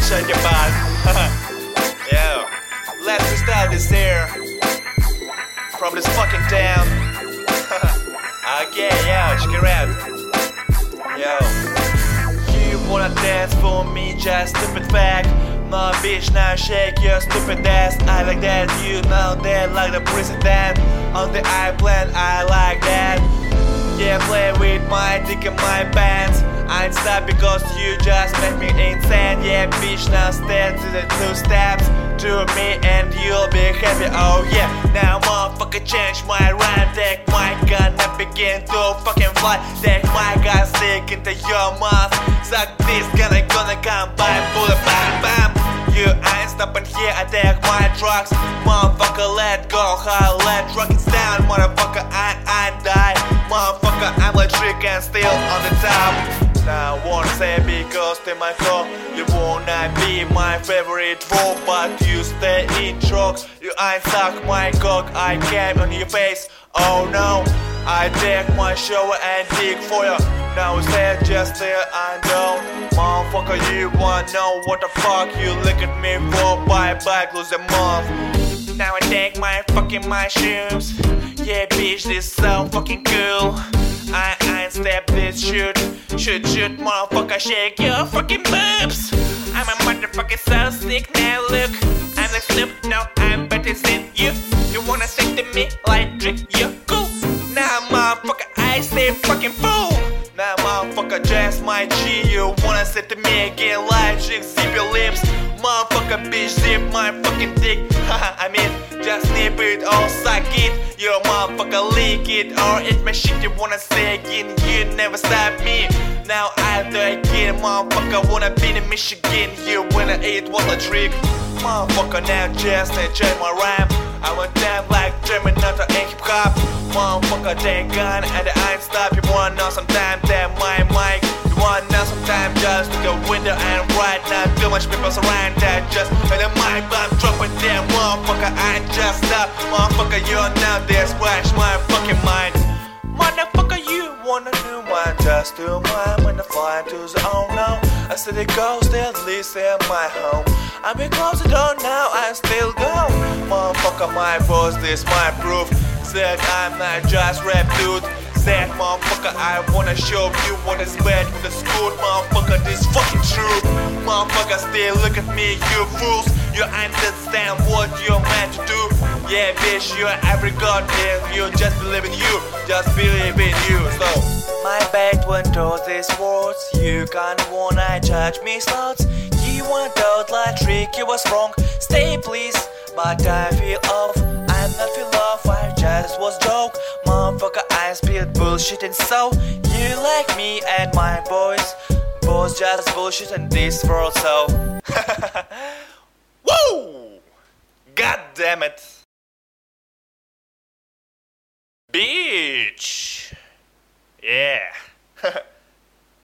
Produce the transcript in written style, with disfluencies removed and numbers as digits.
shut your mouth. Yo, let's start this here from this fucking town. Okay, yo, check it out. Yo, you wanna dance for me, just stupid fact. No bitch, now shake your stupid ass. I like that, you know that, like the president. On the iPlan, I like that. Yeah, play with my dick and my pants. I ain't stop because you just make me insane. Yeah, bitch, now stand to the 2 steps to me and you'll be happy. Oh yeah, now motherfucker change my rhyme. Take my gun and begin to fucking fly. Take my gun, stick into your mouth. Suck this gonna come by, bullet bam bam. You ain't stopping here, I take my drugs. Motherfucker, let go, high, let rockets down. Motherfucker, I die. Motherfucker, I'm electric and still on the top. Now I wanna say because to my core, you wanna be my favorite foe, but you stay in drugs. You ain't suck my cock, I came on your face. Oh no, I take my shower and dig for you. Now say just there I know. Motherfucker, you wanna know what the fuck you look at me for? Bye, close the mouth. Now I take my fucking mushrooms. Yeah, bitch, this so fucking cool. I ain't step this shoot, motherfucker, shake your fucking boobs. I'm a motherfucker so sick, now look, I'm like Snoop, no, I'm better than you. You wanna say to me like drink, you're cool. Now motherfucker, I say fucking fool. Now motherfucker, just my G. You wanna say to me again like drink, zip your lips. Motherfucker, bitch, zip my fucking dick. I mean, just nip it or suck it. You motherfucker, lick it or eat my shit. You wanna say again, you never stop me. Now I do again, motherfucker, wanna be in Michigan. You wanna eat what a trick. Motherfucker, now just enjoy my rhyme. I want them like Terminator and hip hop. Motherfucker, take gun and I ain't stop. You wanna know sometime, damn my mic. You wanna know sometime, just look a window and right now too much people around that just and the mic I'm dropping them. Motherfucker, I ain't just stop. Motherfucker, you're now there, splash my fucking mind. Motherfucker, you wanna do mine, just do mine when I fly to the oh no. I said it goes there, at least in my home. I've been close the door now, I still go. Motherfucker, my voice, this my proof. Said I'm not just rap dude. Said motherfucker, I wanna show you what is bad with the school. Motherfucker, this fucking true. Motherfucker, still look at me, you fools. You understand what you're meant to do. Yeah, bitch, you're every goddamn. You just believe in you, just believe in you. So my back went to these words. You can't wanna judge me sluts. You wanna doubt like trick, you was wrong. Stay please, but I feel off. I'm not feel off, I just was joke. Motherfucker, I spilled bullshit and so you like me and my boys just bullshit in this world, so woo! God damn it, bitch. Yeah.